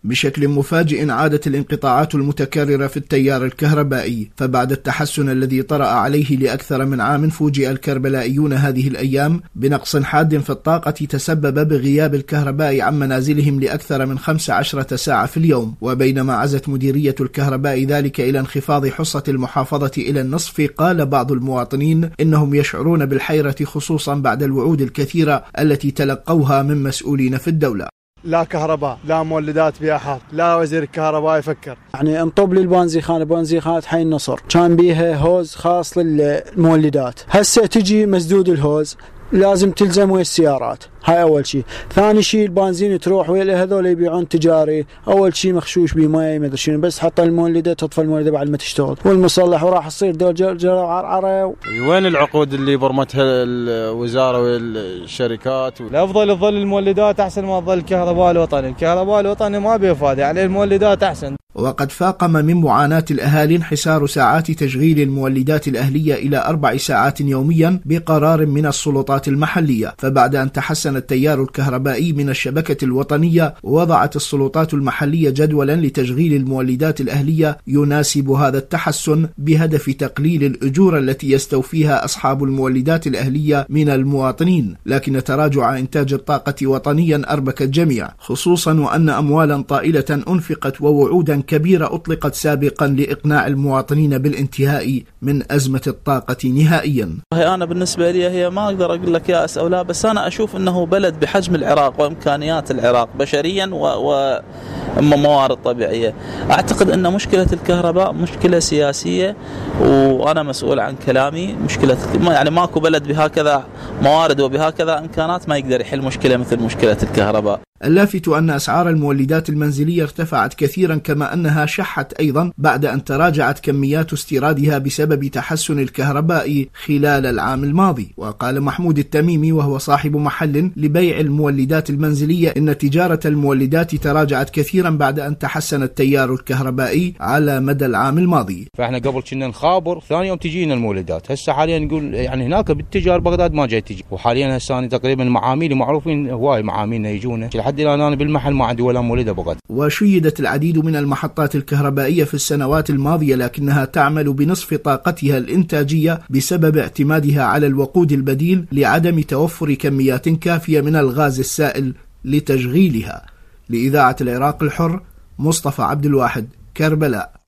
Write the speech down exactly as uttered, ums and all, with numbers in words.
بشكل مفاجئ عادت الانقطاعات المتكررة في التيار الكهربائي، فبعد التحسن الذي طرأ عليه لأكثر من عام فوجئ الكربلائيون هذه الأيام بنقص حاد في الطاقة تسبب بغياب الكهرباء عن منازلهم لأكثر من خمس عشرة ساعة في اليوم. وبينما عزت مديرية الكهرباء ذلك إلى انخفاض حصة المحافظة إلى النصف، قال بعض المواطنين إنهم يشعرون بالحيرة خصوصا بعد الوعود الكثيرة التي تلقوها من مسؤولين في الدولة. لا كهرباء، لا مولدات بياحات، لا وزير الكهرباء يفكر. يعني انطب لي البنزيخانة بنزيخانات حي النصر كان بيها هوز خاص للمولدات، هسه تجي مسدود الهوز لازم تلزم ويا السيارات، هاي أول شيء. ثاني شيء البنزين تروح ويا هذول يبيعون تجاري، أول شيء مخشوش بماء ما أدري شنو، بس حط المولدة تطفى المولدة بعد ما تشتغل، والمصلح وراح تصير دول جرى عرعرة. وين العقود اللي برمتها الوزارة والشركات؟ الأفضل تظل المولدات أحسن ما تظل الكهرباء الوطني، الكهرباء الوطني ما بيفاد يعني المولدات أحسن. وقد فاقم من معاناة الأهالي انحسار ساعات تشغيل المولدات الأهلية إلى أربع ساعات يوميا بقرار من السلطات المحلية. فبعد أن تحسن التيار الكهربائي من الشبكة الوطنية، وضعت السلطات المحلية جدولا لتشغيل المولدات الأهلية يناسب هذا التحسن بهدف تقليل الأجور التي يستوفيها أصحاب المولدات الأهلية من المواطنين. لكن تراجع إنتاج الطاقة وطنيا أربك الجميع، خصوصا وأن أموالا طائلة أنفقت ووعودا كبيرة أطلقت سابقا لإقناع المواطنين بالانتهاء من أزمة الطاقة نهائيا. أنا بالنسبة لي هي ما أقدر أقول لك يأس أو لا، بس أنا أشوف أنه بلد بحجم العراق وإمكانيات العراق بشريا و موارد طبيعية، أعتقد أن مشكلة الكهرباء مشكلة سياسية، وأنا مسؤول عن كلامي. مشكلة يعني ماكو بلد بهكذا موارد وبهكذا إمكانات ما يقدر يحل مشكلة مثل مشكلة الكهرباء. اللافت أن أسعار المولدات المنزلية ارتفعت كثيرا، كما أنها شحت أيضا بعد أن تراجعت كميات استيرادها بسبب تحسن الكهرباء خلال العام الماضي. وقال محمود التميمي وهو صاحب محل لبيع المولدات المنزلية إن تجارة المولدات تراجعت كثيرا بعد أن تحسن التيار الكهربائي على مدى العام الماضي. فإحنا قبل كنا نخابر ثاني يوم تجينا المولدات، هسه حاليا نقول يعني هناك بالتجار بغداد ما جاي تجي، وحاليا هسه تقريبا معاميلي معروفين هواي معاميلنا يجونا لحد الآن أنا بالمحل ما عندي ولا مولدة بغد. وشيدت العديد من المحطات الكهربائية في السنوات الماضية، لكنها تعمل بنصف طاقتها الإنتاجية بسبب اعتمادها على الوقود البديل لعدم توفر كميات كافية من الغاز السائل لتشغيلها. لإذاعة العراق الحر، مصطفى عبد الواحد، كربلاء.